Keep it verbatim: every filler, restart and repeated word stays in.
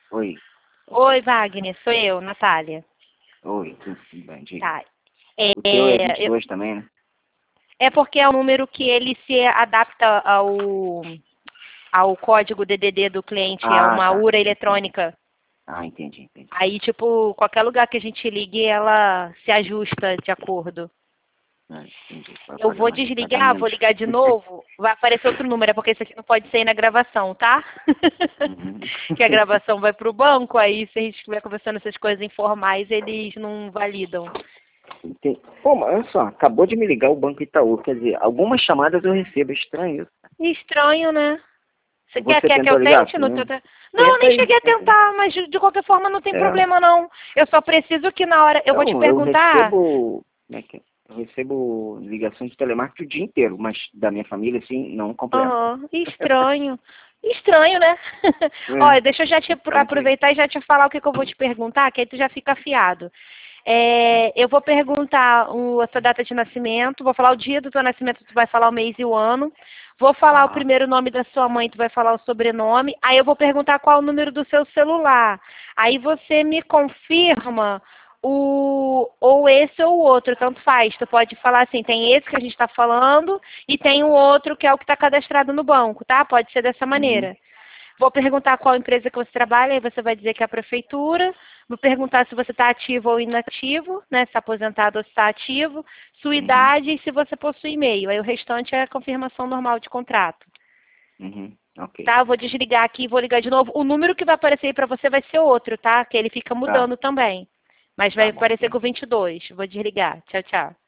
Oi. Oi, Wagner, sou eu, Natália. Oi, tudo bem, diga. Tá. O teu é É, eu- vinte e dois também, né? é porque é um número que ele se adapta ao, ao código D D D do cliente, é Ah, uma tá. U R A eletrônica. Ah, entendi, entendi. Aí, tipo, qualquer lugar que a gente ligue, ela se ajusta de acordo. Ah, entendi. Para Eu pagar vou mais, pagar desligar, vou menos. ligar de novo, vai aparecer outro número, é porque isso aqui não pode sair na gravação, tá? Uhum. Que a gravação vai pro banco, aí se a gente estiver conversando essas coisas informais, eles não validam. Entendi. Pô, mas olha só, acabou de me ligar o Banco Itaú. Quer dizer, algumas chamadas eu recebo. Estranho isso. Estranho, né? Você quer, Você quer que tentou eu ligar tente no teu também? te... Não, eu Tenta nem aí, cheguei a tenta aí. tentar, mas de, de qualquer forma não tem É, problema não. Eu só preciso que na hora... Eu vou te não, eu perguntar... recebo... Como é que é? Eu recebo ligações de telemarketing o dia inteiro, mas da minha família, assim, não completo. Aham, estranho. Estranho, né? Olha, É, deixa eu já te apro- tenta aí. aproveitar e já te falar o que, que eu vou te perguntar, que aí tu já fica afiado. É, eu vou perguntar o- a sua data de nascimento, vou falar o dia do teu nascimento, tu vai falar o mês e o ano. Vou falar o Tá. primeiro nome da sua mãe, tu vai falar o sobrenome. Aí eu vou perguntar qual o número do seu celular. Aí você me confirma o, ou esse ou o outro, tanto faz. Tu pode falar assim, tem esse que a gente está falando e tem o outro que é o que está cadastrado no banco, tá? Pode ser dessa Uhum, maneira. Vou perguntar qual empresa que você trabalha, aí você vai dizer que é a prefeitura. Vou perguntar se você está ativo ou inativo, né? Se está aposentado ou se está ativo, sua uhum, idade e se você possui e-mail. Aí o restante é a confirmação normal de contrato. uhum. Ok. Tá? Eu vou desligar aqui e vou ligar de novo. O número que vai aparecer aí para você vai ser outro, tá? Que ele fica Tá, mudando também. Mas vai tá bom, aparecer com entendi. vinte e dois. Vou desligar. Tchau, tchau.